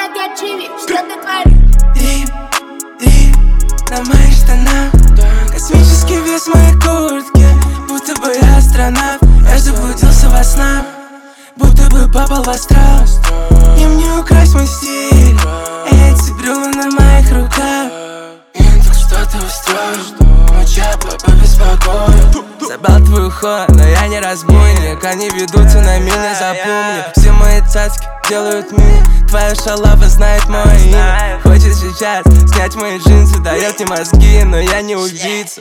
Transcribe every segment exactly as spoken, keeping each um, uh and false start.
негативе, что ты творишь? Дым, дым на моих штанах, космический вес моей куртки, будто бы я астронавт. Я заблудился во снах, будто бы попал в астрал. Им не украсть мой стиль, эти брюлы на моих руках. Индекс, что ты устроил, ноча побеспокоил. Забрал твою хо, но я не разбойник. Они ведутся на меня, запомни. Все мои цацки делают мини. Твоя шалава знает мое имя. Хочет сейчас снять мои джинсы, дает мне мозги, но я не убийца.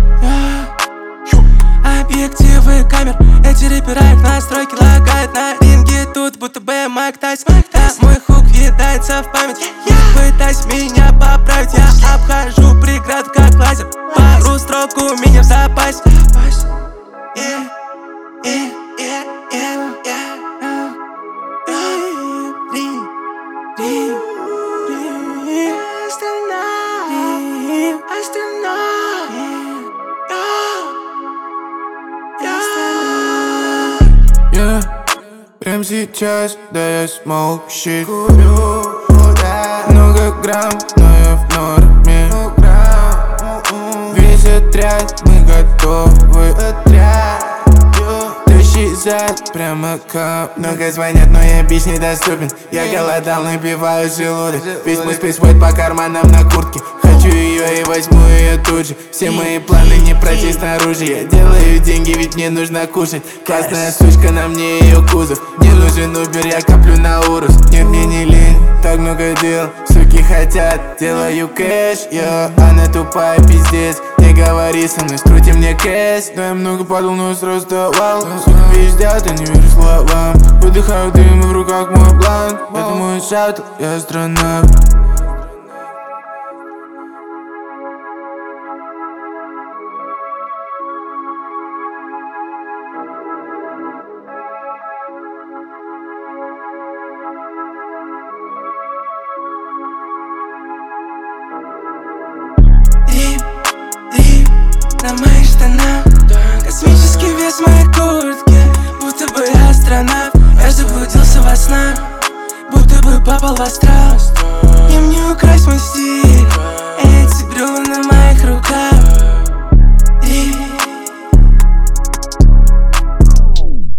Объективы камер, эти рэпера, их настройки лагают на ринге. Тут будто бы Майк Тайсон. Мой хук въедается в память. Пытаясь меня поправить, я обхожу преграду как лазер. Пару строк у меня в запасе. Yeah, yeah, yeah, yeah, yeah. Yeah, прям сейчас, да я smoke shit. Курю, да. Много грамм, но я в норме. Весь отряд, мы готовы. Тащи зад, прямо ко мне. Много звонят, но я бич недоступен. Я голодал, набиваю желудок. Весь мой спейсвейт по карманам на куртке. Хочу ее и возьму ее тут же. Все мои планы не пройти снаружи. Я делаю деньги, ведь мне нужно кушать. Красная сучка, на мне ее кузов. Не нужен убер, я коплю на урус. Нет, мне не лень, так много дел. Суки хотят, делаю кэш, йо. Она тупая, пиздец. Не говори со мной, скрути мне кэш. Да я много падал, но сразу давал. Суки пиздят, я не верю словам. Выдыхаю дым, и в руках мой бланк. Это мой шаттл, я астронавт. На моих штанах космический вес моей куртки, будто бы я астронавт. Я заблудился во снах, будто бы попал в астрал. Им не украсть мой стиль, эти брюлы на моих руках.